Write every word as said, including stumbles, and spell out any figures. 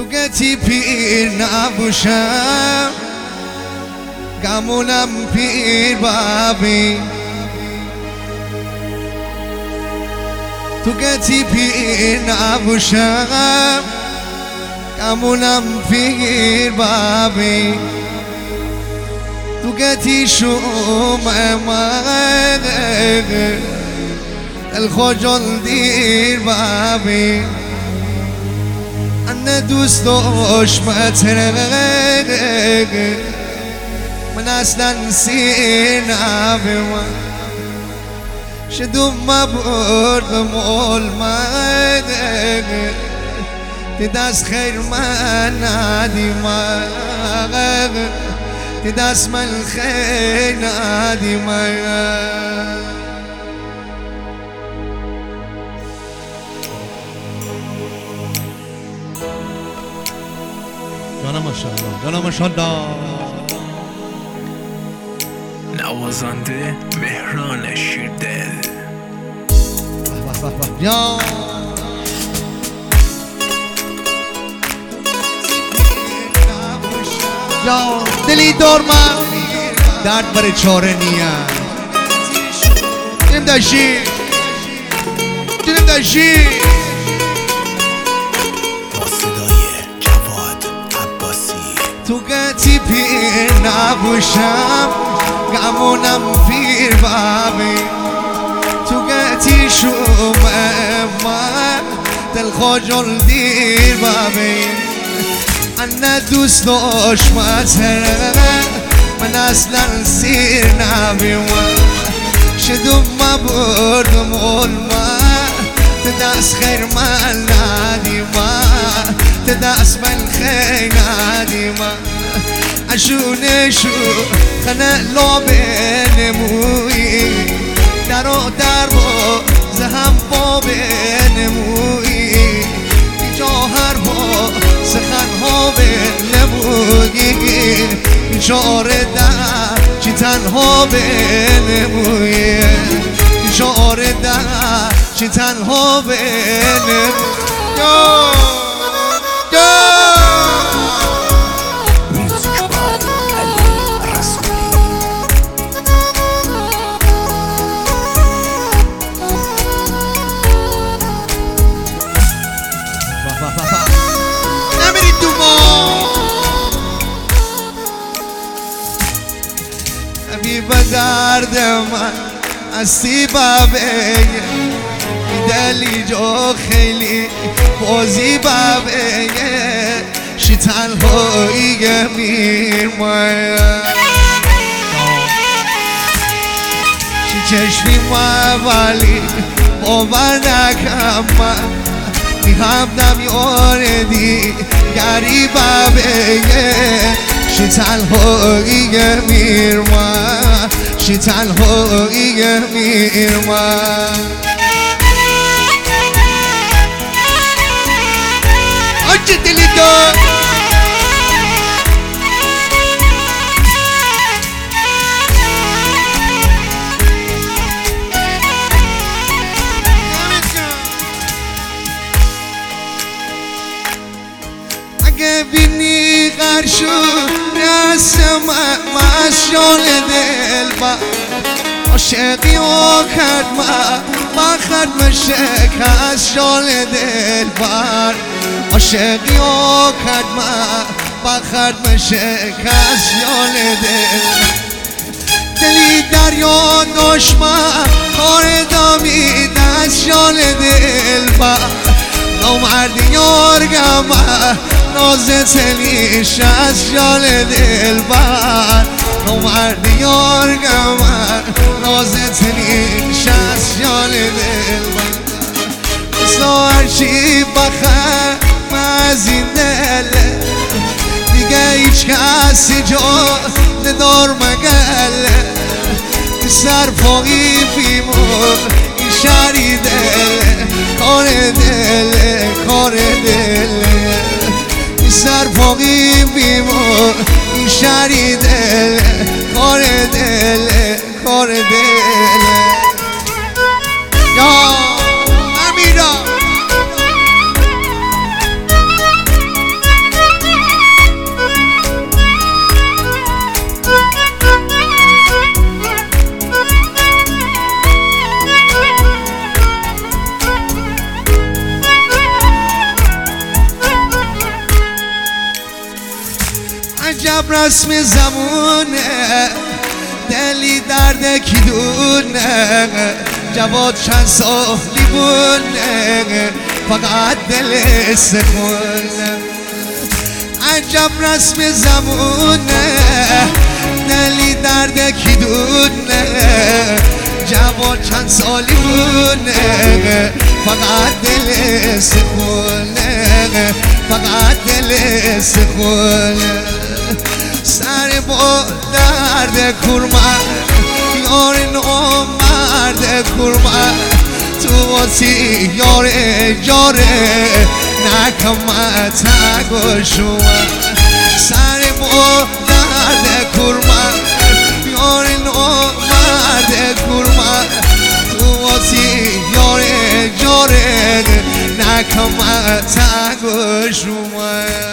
تو گتی پیر نباشم گمونم پیر بابی تو گتی پیر نباشم گمونم پیر بابی تو گتی شوم من الخجل دیر بابی أنا دوست دشمت من أصلا نسينا بما شدوم ما برد مول ما تداس خير ما نادي ما تداس من خير نادي ما جانا ماشاءالله جانا ماشاءالله نوازنده مهران شیردل یا یا دلی دار من درد بر چاره نیست جنم داشی جنم داشی تو گتی پیر نباشم گمونم پیر بابی تو گتی شوم من دل خجل دیر بابی أنا دوست دشمت من اصلا سیر نبی شدوم ما بردم علمه تداس خير ما نادي ما تداس من خير نادي ما عشون شو خنا لو بين موي درو درو زهم با بين موي جوهر با سخن ها بين موي جار در چی تنها بين موي جار در چی تنها بین یا یا نمیری تو ما حبیب درد من هستی بابه دلی جو خیلی بازی بابه شی تنهایی میرمایم شی چشمی ما ولی باور نکم من میخمدم یار دیگری بابه شی تنهایی میرمایم شی تنهایی میرمایم آنچه دلی دار اگه بینی قرشو رسم مشال دل با عاشقی و کرد ما خد شکست شال دل بر عاشقی و کرد ما خد شکست شال دل دلی دریا دشمن کار دامی دست شال دل بر نامردی یارگم ناز تلیش از شال دل بر نامردی یارگم ناز تلیش از شال دل بر اصلا هرچی بخم از این دل دیگه هیچ کسی جا ندار مگل سر پایی بیمون این شری دل کار دل کار دل سر پایی بیمون این شری دل کار دل کار دل یا امیرا عجب رسم زمونه دلی درد کی دونه جواد چند سالی بونه فقط دل سخونه عجب رسم زمونه دلی درد کی دونه جواد چند سالی بونه فقط دل سخونه فقط دل سخونه سر با درد کرمه یار نو مرد کرمه تو واسی یار جاره نکمه تگوشوه سر با درد کرمه یار نو مرد کرمه تو واسی یار جاره نکمه تگوشوه